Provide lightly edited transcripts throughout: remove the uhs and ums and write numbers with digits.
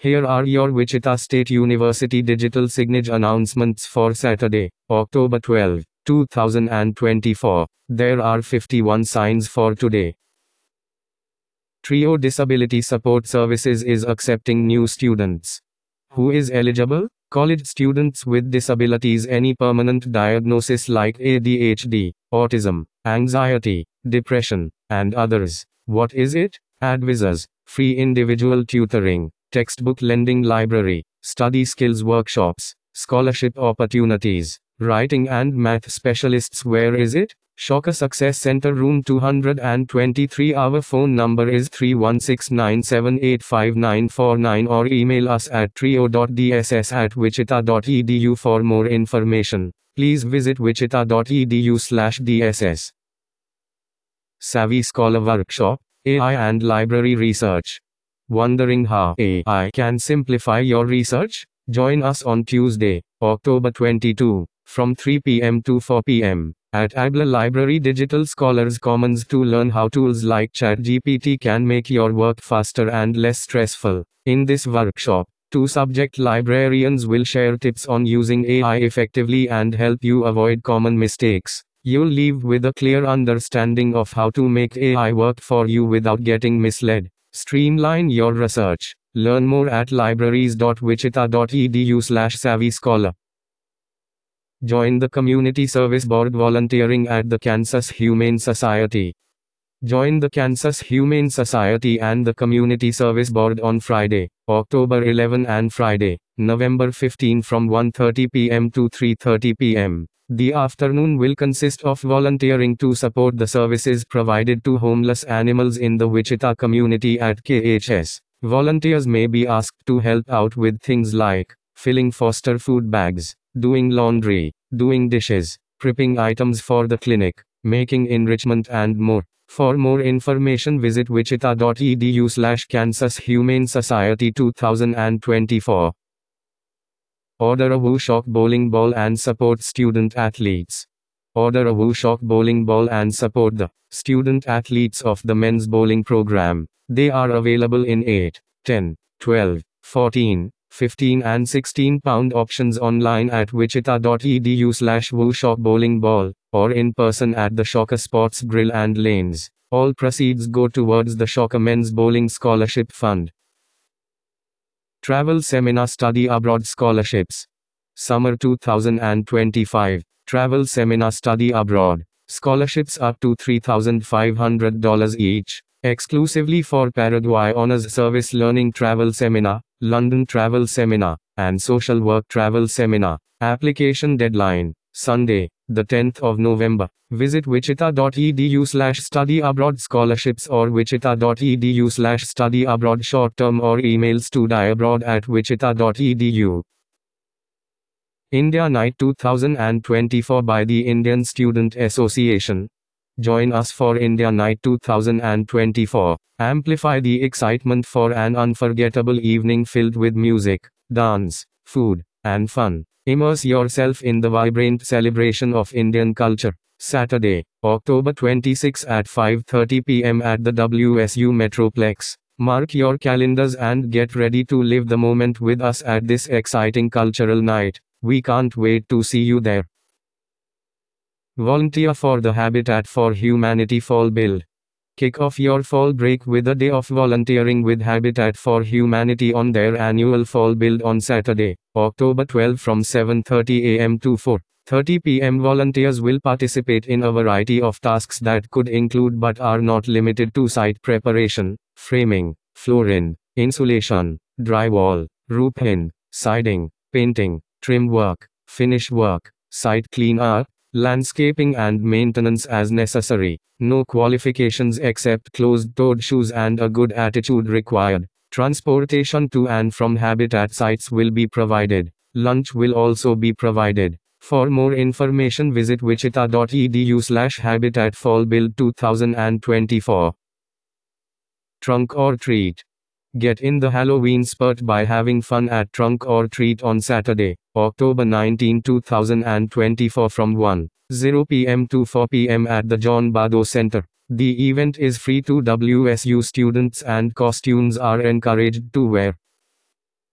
Here are your Wichita State University digital signage announcements for Saturday, October 12, 2024. There are 51 signs for today. Trio Disability Support Services is accepting new students. Who is eligible? College students with disabilities, any permanent diagnosis like ADHD, autism, anxiety, depression, and others. What is it? Advisors, free individual tutoring, textbook lending library, study skills workshops, scholarship opportunities, writing and math specialists. Where is it? Shocker Success Center, room 223. Our phone number is 316-978-5949 or email us at trio.dss@wichita.edu. For more information, please visit wichita.edu/dss. Savvy Scholar Workshop, AI and Library Research. Wondering how AI can simplify your research? Join us on Tuesday, October 22, from 3 p.m. to 4 p.m. at Agla Library Digital Scholars Commons to learn how tools like ChatGPT can make your work faster and less stressful. In this workshop, 2 subject librarians will share tips on using AI effectively and help you avoid common mistakes. You'll leave with a clear understanding of how to make AI work for you without getting misled. Streamline your research. Learn more at libraries.wichita.edu/savvyscholar. Join the Community Service Board volunteering at the Kansas Humane Society. Join the Kansas Humane Society and the Community Service Board on Friday, October 11 and Friday, November 15 from 1:30 p.m. to 3:30 p.m. The afternoon will consist of volunteering to support the services provided to homeless animals in the Wichita community at KHS. Volunteers may be asked to help out with things like filling foster food bags, doing laundry, doing dishes, prepping items for the clinic, making enrichment, and more. For more information, visit wichita.edu/Kansas Humane Society 2024. Order a WooShock bowling ball and support student athletes. Order a WooShock bowling ball and support the student athletes of the men's bowling program. They are available in 8, 10, 12, 14, 15 and 16 pound options online at wichita.edu/WooShock bowling ball, or in person at the Shocker Sports Grill and Lanes. All proceeds go towards the Shocker Men's Bowling Scholarship Fund. Travel Seminar Study Abroad Scholarships. Summer 2025. Travel Seminar Study Abroad. Scholarships up to $3,500 each. Exclusively for Paraguay Honors Service Learning Travel Seminar, London Travel Seminar, and Social Work Travel Seminar. Application deadline, Sunday, the 10th of November. Visit wichita.edu/study abroad scholarships or wichita.edu/study abroad short term or email studyabroad@wichita.edu. India Night 2024 by the Indian Student Association. Join us for India Night 2024. Amplify the excitement for an unforgettable evening filled with music, dance, food, and fun. Immerse yourself in the vibrant celebration of Indian culture. Saturday, October 26 at 5:30 p.m. at the WSU Metroplex. Mark your calendars and get ready to live the moment with us at this exciting cultural night. We can't wait to see you there. Volunteer for the Habitat for Humanity Fall Build. Kick off your fall break with a day of volunteering with Habitat for Humanity on their annual Fall Build on Saturday, October 12 from 7:30 a.m. to 4:30 p.m. Volunteers will participate in a variety of tasks that could include but are not limited to site preparation, framing, flooring, insulation, drywall, roofing, siding, painting, trim work, finish work, site clean-up, landscaping and maintenance as necessary. No qualifications except closed-toed shoes and a good attitude required. Transportation to and from Habitat sites will be provided. Lunch will also be provided. For more information, visit wichita.edu/Habitat Fall Build 2024. Trunk or Treat. Get in the Halloween spurt by having fun at Trunk or Treat on Saturday, October 19, 2024 from 1:00 p.m. to 4 p.m. at the John Bardow Center. The event is free to WSU students and costumes are encouraged to wear.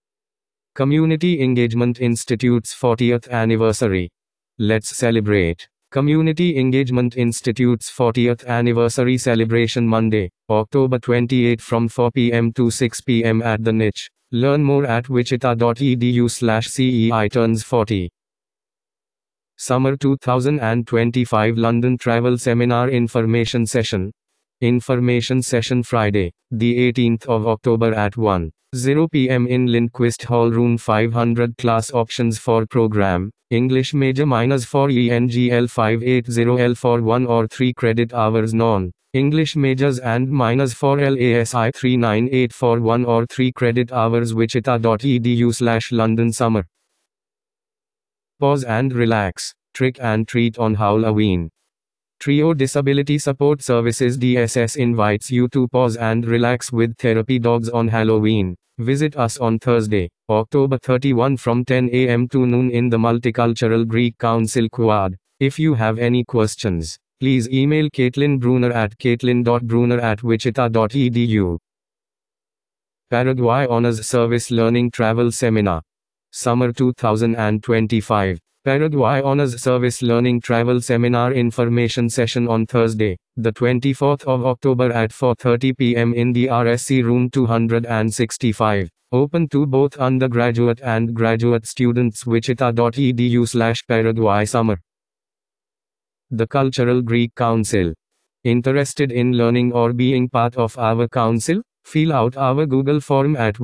Community Engagement Institute's 40th anniversary. Let's celebrate. Community Engagement Institute's 40th anniversary celebration Monday, October 28 from 4 p.m. to 6 p.m. at the Niche. Learn more at wichita.edu/CEI turns 40. Summer 2025 London Travel Seminar Information Session. Information session Friday, the 18th of October at 1:00 p.m. in Lindquist Hall Room 500. Class options for program: English major -4 ENGL 580L for 1 or 3 credit hours, non-English majors and -4 LASI 398 for 1 or 3 credit hours. Wichita.edu/London Summer. Pause and relax, trick and treat on Halloween. Trio Disability Support Services DSS invites you to pause and relax with therapy dogs on Halloween. Visit us on Thursday, October 31 from 10 a.m. to noon in the Multicultural Greek Council Quad. If you have any questions, please email Caitlin Bruner at caitlin.bruner@wichita.edu. Paraguay Honors Service Learning Travel Seminar. Summer 2025. Paraguay Honors Service Learning Travel Seminar Information Session on Thursday, the 24th of October at 4:30 p.m. in the RSC Room 265. Open to both undergraduate and graduate students. Wichita.edu/Paraguay Summer. The Cultural Greek Council. Interested in learning or being part of our council? Fill out our Google form at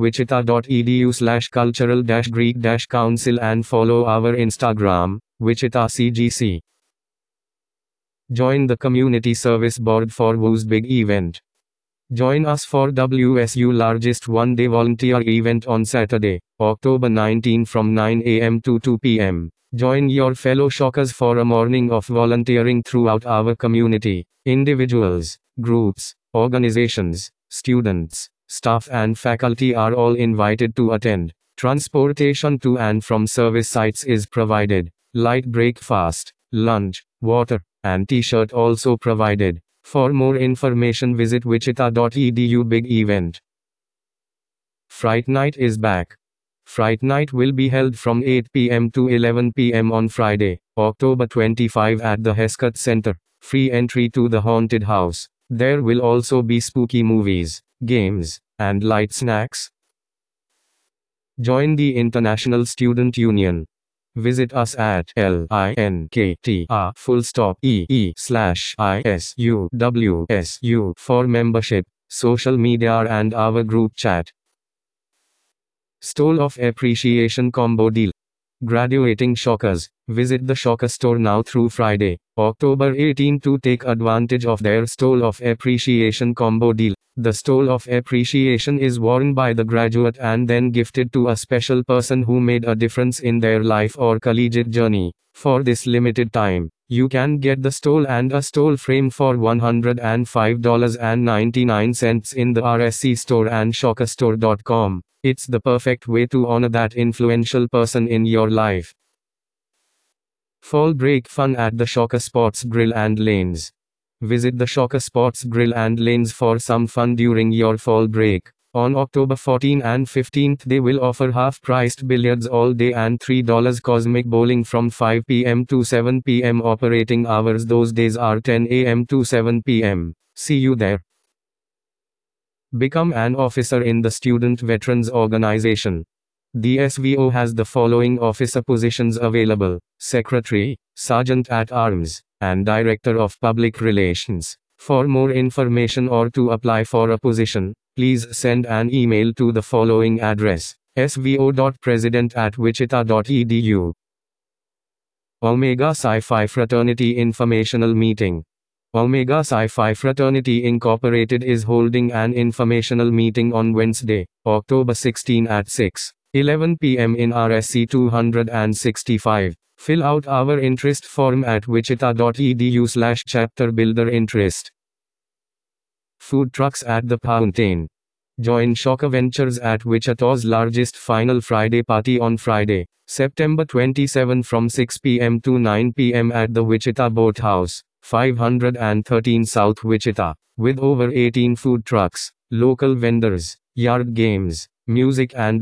wichita.edu/cultural-greek-council and follow our Instagram, Wichita CGC. Join the Community Service Board for WU's big event. Join us for WSU largest one-day volunteer event on Saturday, October 19 from 9 a.m. to 2 p.m. Join your fellow Shockers for a morning of volunteering throughout our community. Individuals, groups, organizations, students, staff and faculty are all invited to attend. Transportation to and from service sites is provided. Light breakfast, lunch, water, and t-shirt also provided. For more information visit wichita.edu. Big event. Fright Night is back. Fright Night will be held from 8 p.m. to 11 p.m. on Friday, October 25 at the Hesketh Center. Free entry to the haunted house. There will also be spooky movies, games, and light snacks. Join the International Student Union. Visit us at linktr.ee/ISUWSU for membership, social media and our group chat. Stole of Appreciation Combo Deal. Graduating Shockers, visit the Shocker store now through Friday, October 18 to take advantage of their Stole of Appreciation Combo Deal. The Stole of Appreciation is worn by the graduate and then gifted to a special person who made a difference in their life or collegiate journey. For this limited time, you can get the stole and a stole frame for $105.99 in the RSC store and shockerstore.com. It's the perfect way to honor that influential person in your life. Fall break fun at the Shocker Sports Grill and Lanes. Visit the Shocker Sports Grill and Lanes for some fun during your fall break. On October 14 and 15th they will offer half-priced billiards all day and $3 cosmic bowling from 5 p.m. to 7 p.m. Operating hours those days are 10 a.m. to 7 p.m. See you there. Become an officer in the Student Veterans Organization. The SVO has the following officer positions available: Secretary, Sergeant at Arms, and Director of Public Relations. For more information or to apply for a position, please send an email to the following address: svo.president@wichita.edu. Omega Psi Phi Fraternity Informational Meeting. Omega Psi Phi Fraternity Incorporated is holding an informational meeting on Wednesday, October 16 at 6:11 p.m. in RSC 265. Fill out our interest form at wichita.edu/chapterbuilderinterest. Food trucks at the Fountain. Join Shocker Ventures at Wichita's largest Final Friday party on Friday, September 27 from 6 p.m. to 9 p.m. at the Wichita Boathouse, 513 South Wichita, with over 18 food trucks, local vendors, yard games, music and more.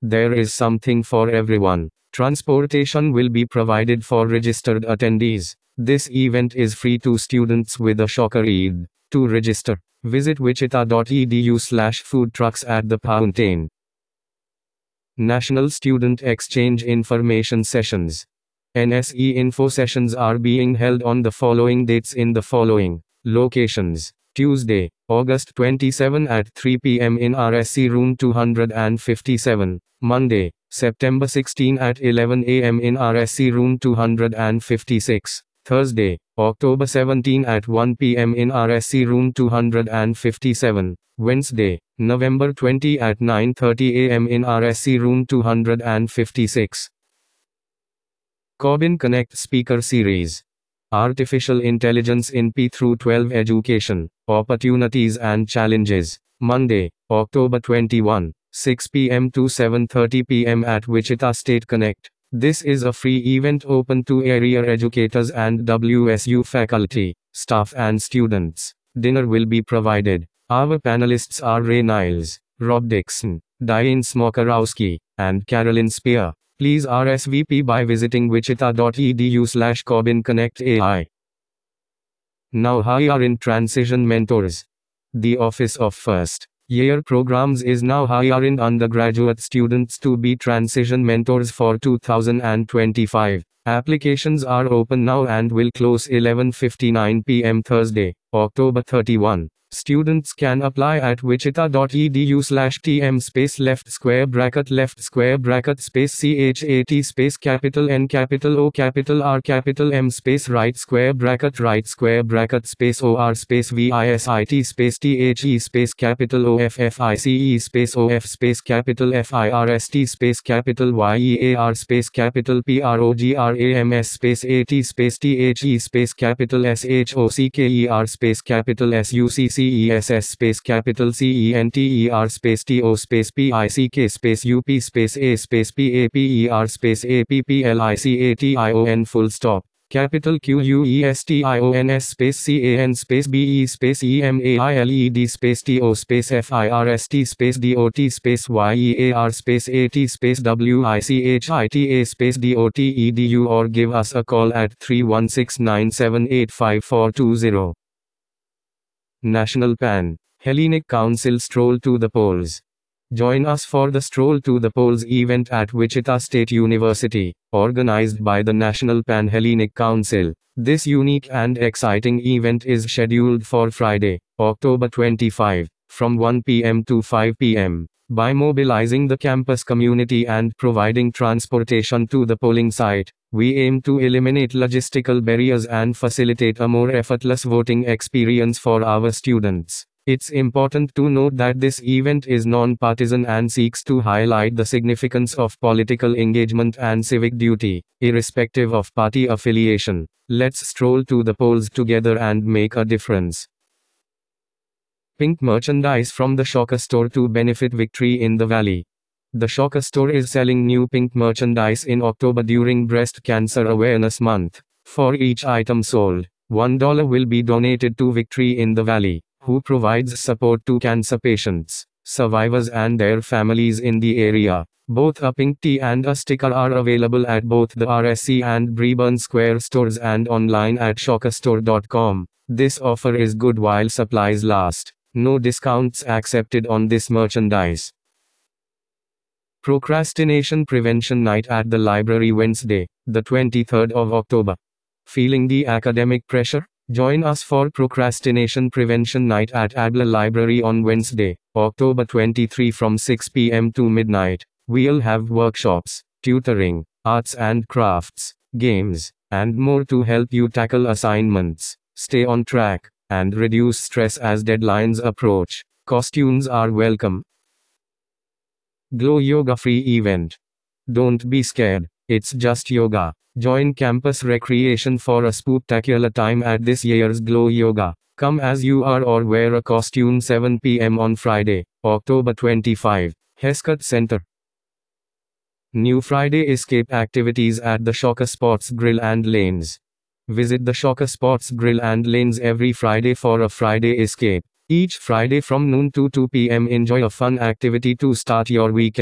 There is something for everyone. Transportation will be provided for registered attendees. This event is free to students with a Shocker Eid. To register, visit wichita.edu/food trucks at the fountain. National Student Exchange Information Sessions. NSE info sessions are being held on the following dates in the following locations. Tuesday, August 27 at 3 p.m. in RSC Room 257. Monday, September 16 at 11 a.m. in RSC Room 256. Thursday, October 17 at 1 p.m. in RSC Room 257. Wednesday, November 20 at 9:30 a.m. in RSC Room 256. Corbin Connect Speaker Series. Artificial Intelligence in P through 12 Education, Opportunities and Challenges. Monday, October 21, 6 p.m. to 7:30 p.m. at Wichita State Connect. This is a free event open to area educators and WSU faculty, staff and students. Dinner will be provided. Our panelists are Ray Niles, Rob Dixon, Diane Smokarowski, and Carolyn Spear. Please RSVP by visiting wichita.edu/CorbinConnectAI. Now hiring transition mentors. The Office of First Year Programs is now hiring undergraduate students to be transition mentors for 2025. Applications are open now and will close 11:59 p.m. Thursday, October 31. Students can apply at wichita.edu/tm left square bracket CHAT capital N capital O capital R capital M right square bracket OR VISIT THE capital OFFICE OF capital FIRST capital YEAR capital PROGRAMS AT THE capital SHOCKER capital SUCC CESS capital CENTER TO PICK UP A APPER APPLICATION capital QUESTIONS CAN BE EMAILED TO FIRST DOT YEAR AT WICHITA DOT or give us a call at 316-978-5420. National Pan Hellenic Council Stroll to the Polls. Join us for the Stroll to the Polls event at Wichita State University, organized by the National Pan Hellenic Council. This unique and exciting event is scheduled for Friday, October 25, from 1 p.m. to 5 p.m. By mobilizing the campus community and providing transportation to the polling site, we aim to eliminate logistical barriers and facilitate a more effortless voting experience for our students. It's important to note that this event is non-partisan and seeks to highlight the significance of political engagement and civic duty, irrespective of party affiliation. Let's stroll to the polls together and make a difference. Pink merchandise from the Shocker store to benefit Victory in the Valley. The Shocker store is selling new pink merchandise in October during Breast Cancer Awareness Month. For each item sold, $1 will be donated to Victory in the Valley, who provides support to cancer patients, survivors and their families in the area. Both a pink tee and a sticker are available at both the RSC and Breburn Square stores and online at shockerstore.com. This offer is good while supplies last. No discounts accepted on this merchandise. Procrastination Prevention Night at the Library Wednesday, the 23rd of October. Feeling the academic pressure? Join us for Procrastination Prevention Night at Adler Library on Wednesday, October 23 from 6 p.m. to midnight. We'll have workshops, tutoring, arts and crafts, games, and more to help you tackle assignments, stay on track, and reduce stress as deadlines approach. Costumes are welcome. Glow Yoga Free Event. Don't be scared, it's just yoga. Join campus recreation for a spectacular time at this year's Glow Yoga. Come as you are or wear a costume. 7 p.m. on Friday, October 25, Heskett Center. New Friday Escape activities at the Shocker Sports Grill and Lanes. Visit the Shocker Sports Grill and Lanes every Friday for a Friday escape. Each Friday from noon to 2 p.m. enjoy a fun activity to start your weekend.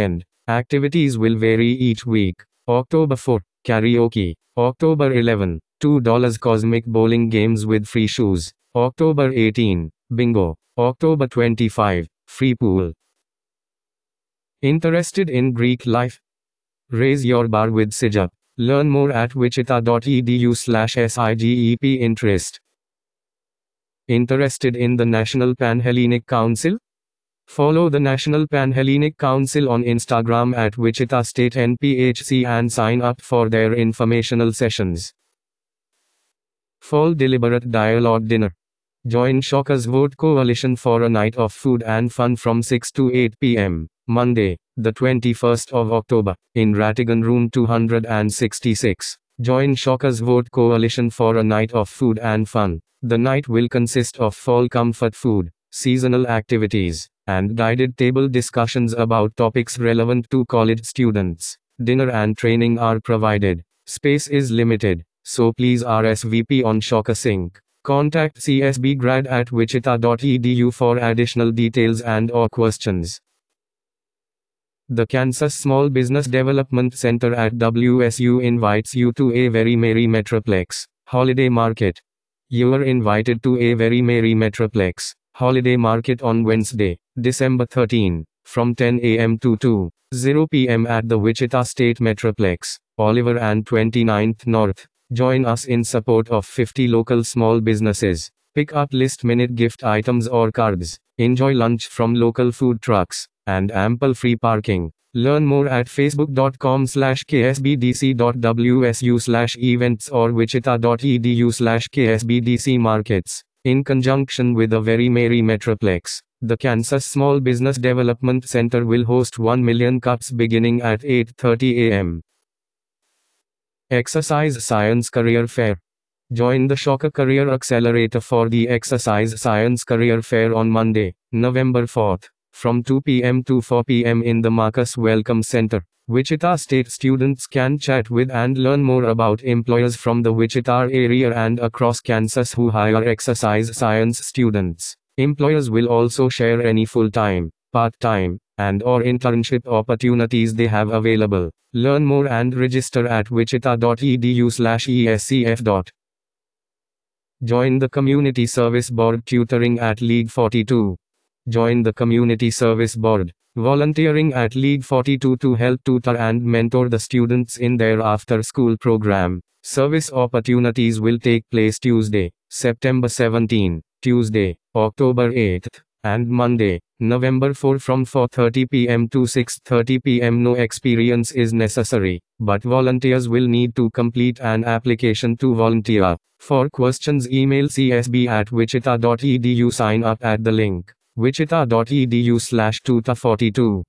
Activities will vary each week. October 4, karaoke. October 11, $2 cosmic bowling games with free shoes. October 18, bingo. October 25, free pool. Interested in Greek life? Raise your bar with SIGEP. Learn more at wichita.edu/SIGEP interest. Interested in the National Panhellenic Council? Follow the National Panhellenic Council on Instagram at Wichita State NPHC and sign up for their informational sessions. Fall Deliberate Dialogue Dinner. Join Shocker's Vote Coalition for a night of food and fun from 6 to 8 p.m. Monday, the 21st of October, in Ratigan Room 266. Join Shocker's Vote Coalition for a night of food and fun. The night will consist of fall comfort food, seasonal activities, and guided table discussions about topics relevant to college students. Dinner and training are provided. Space is limited, so please RSVP on Shocker Sync. Contact csbgrad@wichita.edu for additional details and/or questions. The Kansas Small Business Development Center at WSU invites you to a Very Merry Metroplex Holiday Market. You are invited to a Very Merry Metroplex Holiday Market on Wednesday, December 13, from 10 a.m. to 2:00 p.m. at the Wichita State Metroplex, Oliver and 29th North. Join us in support of 50 local small businesses. Pick up last-minute gift items or cards. Enjoy lunch from local food trucks, and ample free parking. Learn more at facebook.com/ksbdc.wsu/events or wichita.edu/ksbdcmarkets. In conjunction with a Very Merry Metroplex, the Kansas Small Business Development Center will host 1 million cups beginning at 8:30 a.m. Exercise Science Career Fair. Join the Shocker Career Accelerator for the Exercise Science Career Fair on Monday, November 4th, from 2 p.m. to 4 p.m. in the Marcus Welcome Center. Wichita State students can chat with and learn more about employers from the Wichita area and across Kansas who hire exercise science students. Employers will also share any full-time, part-time, and/or internship opportunities they have available. Learn more and register at wichita.edu/escf. Join the Community Service Board tutoring at League 42. Join the Community Service Board, volunteering at League 42 to help tutor and mentor the students in their after-school program. Service opportunities will take place Tuesday, September 17, Tuesday, October 8, and Monday, November 4 from 4:30 p.m. to 6:30 p.m. No experience is necessary, but volunteers will need to complete an application to volunteer. For questions, email csb@wichita.edu. Sign up at the link wichita.edu/tutor42.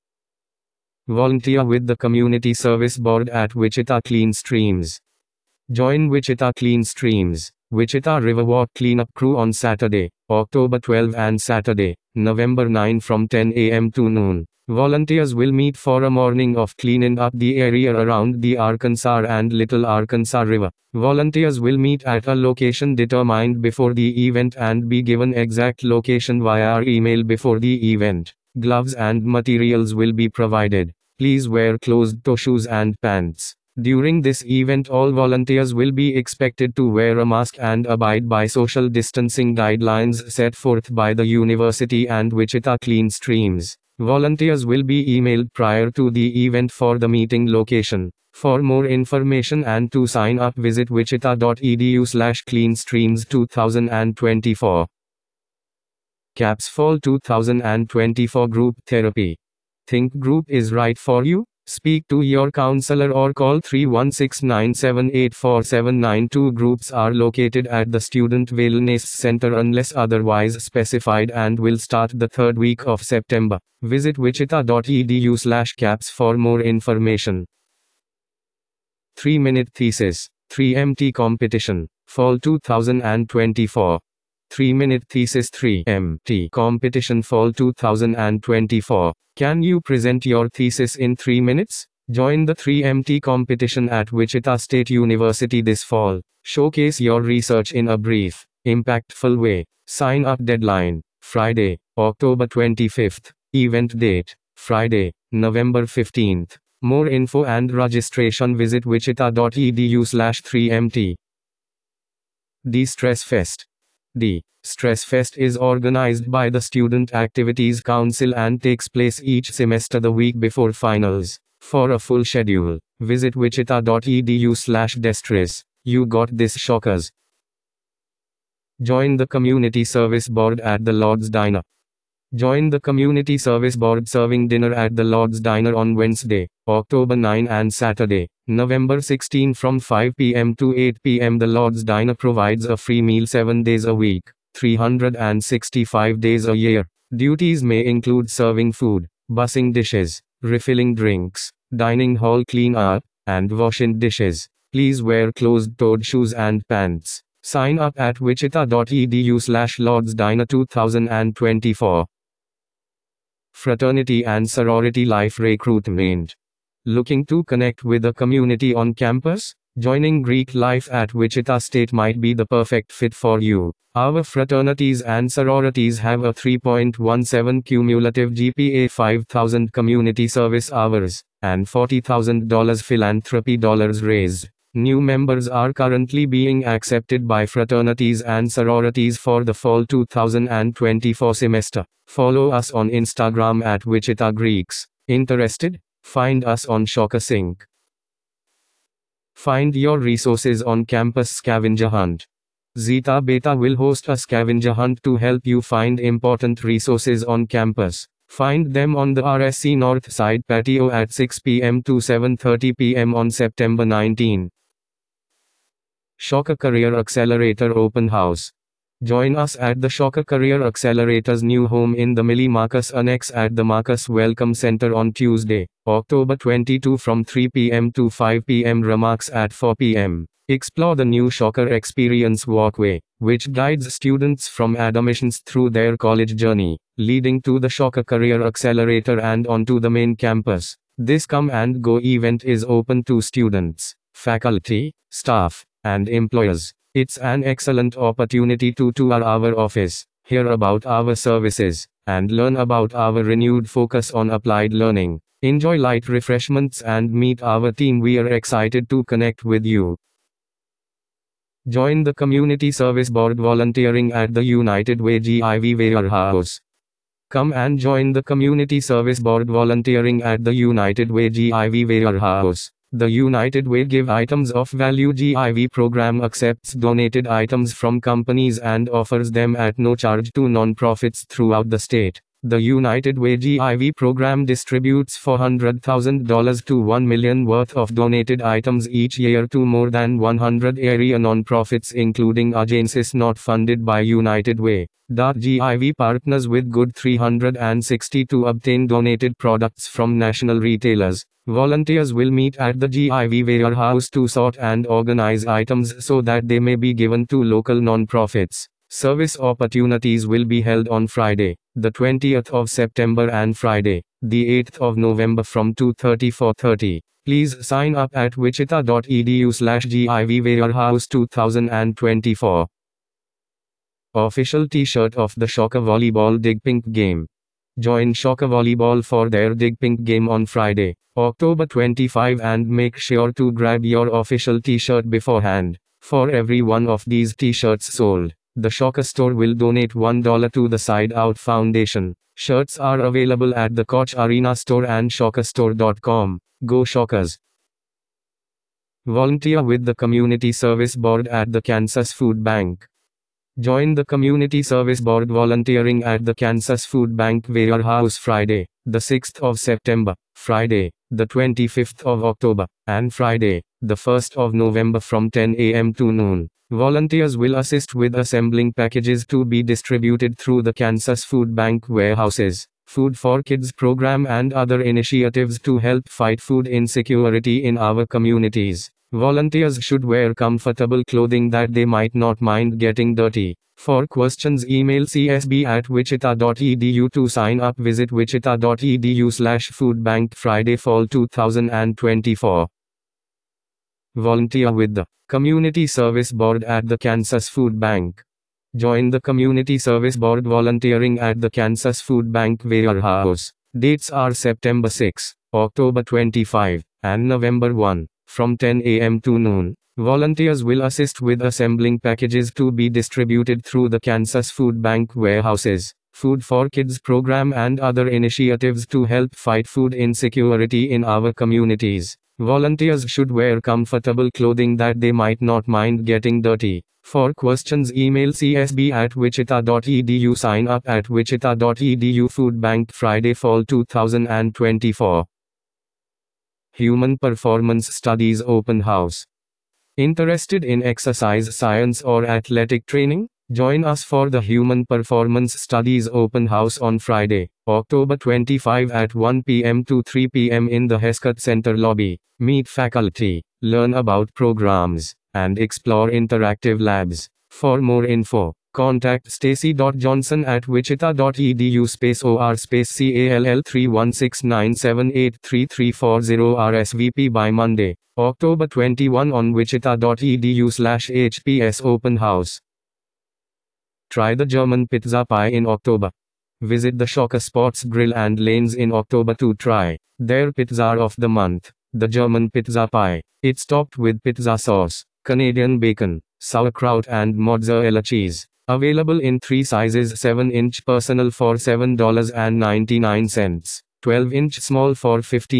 Volunteer with the Community Service Board at Wichita Clean Streams. Join Wichita Clean Streams, Wichita Riverwalk Cleanup Crew on Saturday, October 12 and Saturday, November 9 from 10 a.m. to noon. Volunteers will meet for a morning of cleaning up the area around the Arkansas and Little Arkansas River. Volunteers will meet at a location determined before the event and be given exact location via email before the event. Gloves and materials will be provided. Please wear closed-toe shoes and pants. During this event, all volunteers will be expected to wear a mask and abide by social distancing guidelines set forth by the university and Wichita Clean Streams. Volunteers will be emailed prior to the event for the meeting location. For more information and to sign up, visit wichita.edu/cleanstreams2024. CAPS Fall 2024 Group Therapy. Think group is right for you? Speak to your counselor or call 316-978-4792. Groups are located at the Student Wellness Center unless otherwise specified and will start the third week of September. Visit wichita.edu/caps for more information. 3-minute thesis, 3MT competition, Fall 2024. 3-minute thesis 3MT competition Fall 2024. Can you present your thesis in 3 minutes? Join the 3MT competition at Wichita State University this fall. Showcase your research in a brief, impactful way. Sign up deadline, Friday, October 25th. Event date, Friday, November 15th. More info and registration visit wichita.edu/3mt. The Stress Fest. The Stress Fest is organized by the Student Activities Council and takes place each semester the week before finals. For a full schedule, visit wichita.edu/destress. You got this, shockers. Join the Community Service Board at the Lord's Diner. Join the Community Service Board serving dinner at the Lord's Diner on Wednesday, October 9 and Saturday, November 16 from 5 p.m. to 8 p.m. The Lord's Diner provides a free meal 7 days a week, 365 days a year. Duties may include serving food, bussing dishes, refilling drinks, dining hall clean up, and washing dishes. Please wear closed-toed shoes and pants. Sign up at wichita.edu/lordsdiner 2024. Fraternity and sorority life recruitment. Looking to connect with the community on campus? Joining Greek life at Wichita State might be the perfect fit for you. Our fraternities and sororities have a 3.17 cumulative GPA, 5,000 community service hours, and $40,000 philanthropy dollars raised. New members are currently being accepted by fraternities and sororities for the fall 2024 semester. Follow us on Instagram at Wichita Greeks. Interested? Find us on Shocker Sync. Find your resources on campus scavenger hunt. Zeta Beta will host a scavenger hunt to help you find important resources on campus. Find them on the RSC North Side patio at 6 p.m. to 7:30 p.m. on September 19. Shocker Career Accelerator Open House. Join us at the Shocker Career Accelerator's new home in the Millie Marcus Annex at the Marcus Welcome Center on Tuesday, October 22 from 3 p.m. to 5 p.m. Remarks at 4 p.m. Explore the new Shocker Experience Walkway, which guides students from admissions through their college journey, leading to the Shocker Career Accelerator and onto the main campus. This come and go event is open to students, faculty, staff, and employers. It's an excellent opportunity to tour our office, hear about our services, and learn about our renewed focus on applied learning. Enjoy light refreshments and meet our team. We are excited to connect with you. Join the Community Service Board volunteering at the United Way GIV Warehouse. Come and join the Community Service Board volunteering at the United Way GIV Warehouse. The United Way Give Items of Value GIV program accepts donated items from companies and offers them at no charge to nonprofits throughout the state. The United Way GIV program distributes $400,000 to $1 million worth of donated items each year to more than 100 area nonprofits, including agencies not funded by United Way. GIV partners with Good 360 to obtain donated products from national retailers. Volunteers will meet at the GIV warehouse to sort and organize items so that they may be given to local nonprofits. Service opportunities will be held on Friday, the 20th of September and Friday, the 8th of November from 2:30 to 4:30. Please sign up at wichita.edu/GIV warehouse 2024. Official T-shirt of the Shocker Volleyball Dig Pink game. Join Shocker Volleyball for their Dig Pink game on Friday, October 25, and make sure to grab your official T-shirt beforehand. For every one of these T-shirts sold, the Shocker store will donate $1 to the Side Out Foundation. Shirts are available at the Koch Arena store and shockerstore.com. Go Shockers! Volunteer with the Community Service Board at the Kansas Food Bank. Join the Community Service Board volunteering at the Kansas Food Bank Warehouse Friday, the 6th of September, Friday, the 25th of October, and Friday, the 1st of November from 10 a.m. to noon. Volunteers will assist with assembling packages to be distributed through the Kansas Food Bank warehouses, Food for Kids program, and other initiatives to help fight food insecurity in our communities. Volunteers should wear comfortable clothing that they might not mind getting dirty. For questions, email csb@wichita.edu to sign up. Visit wichita.edu/foodbank Friday Fall 2024. Volunteer with the Community Service Board at the Kansas Food Bank. Join the Community Service Board volunteering at the Kansas Food Bank Warehouse, Dates are September 6, October 25, and November 1, from 10 a.m. to noon. Volunteers will assist with assembling packages to be distributed through the Kansas Food Bank warehouses, Food for Kids program, and other initiatives to help fight food insecurity in our communities. Volunteers should wear comfortable clothing that they might not mind getting dirty. For questions, email csb@wichita.edu. Sign up at wichita.edu. Food Bank Friday, Fall 2024. Human Performance Studies Open House. Interested in exercise science or athletic training? Join us for the Human Performance Studies Open House on Friday, October 25 at 1 p.m. to 3 p.m. in the Heskett Center lobby. Meet faculty, learn about programs, and explore interactive labs. For more info, contact stacy.johnson@wichita.edu/or/call31697833340 RSVP by Monday, October 21 on wichita.edu/HPS Open House. Try the German pizza pie in October. Visit the Shocker Spots Grill and Lanes in October to try their pizza of the month, the German pizza pie. It's topped with pizza sauce, Canadian bacon, sauerkraut, and mozzarella cheese. Available in 3 sizes: 7-inch personal for $7.99, 12-inch small for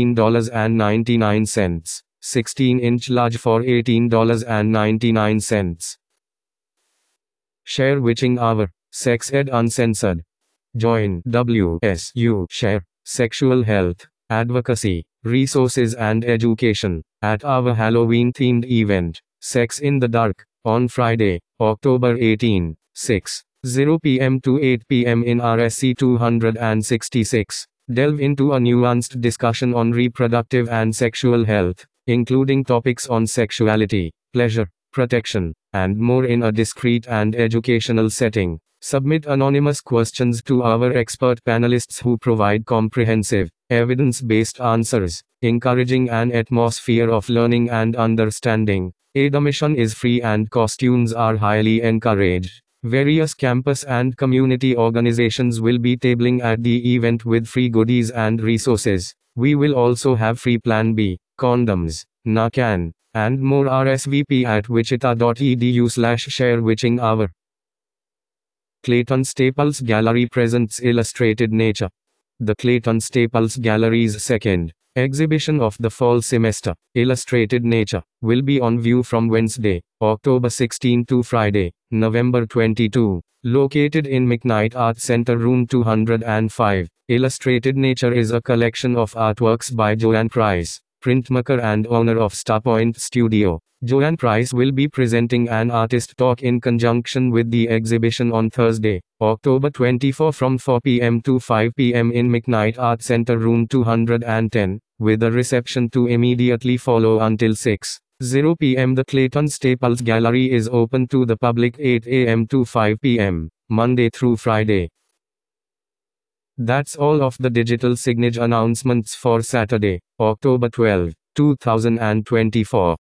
$15.99, 16-inch large for $18.99. Share Witching Hour, Sex Ed Uncensored. Join WSU Share, Sexual Health, Advocacy, Resources and Education, at our Halloween-themed event, Sex in the Dark, on Friday, October 18, 6:00 p.m. to 8 p.m. in RSC 266. Delve into a nuanced discussion on reproductive and sexual health, including topics on sexuality, pleasure, protection, and more in a discreet and educational setting. Submit anonymous questions to our expert panelists who provide comprehensive, evidence-based answers, encouraging an atmosphere of learning and understanding. Admission is free and costumes are highly encouraged. Various campus and community organizations will be tabling at the event with free goodies and resources. We will also have free Plan B, condoms, Narcan, and more. RSVP at wichita.edu/sharewitchinghour. Clayton Staples Gallery presents Illustrated Nature. The Clayton Staples Gallery's second exhibition of the fall semester, Illustrated Nature, will be on view from Wednesday, October 16 to Friday, November 22. Located in McKnight Art Center, Room 205, Illustrated Nature is a collection of artworks by Joanne Price, printmaker and owner of Starpoint Studio. Joanne Price will be presenting an artist talk in conjunction with the exhibition on Thursday, October 24 from 4 p.m. to 5 p.m. in McKnight Art Center, Room 210, with a reception to immediately follow until 6:00 p.m. The Clayton Staples Gallery is open to the public 8 a.m. to 5 p.m., Monday through Friday. That's all of the digital signage announcements for Saturday, October 12, 2024.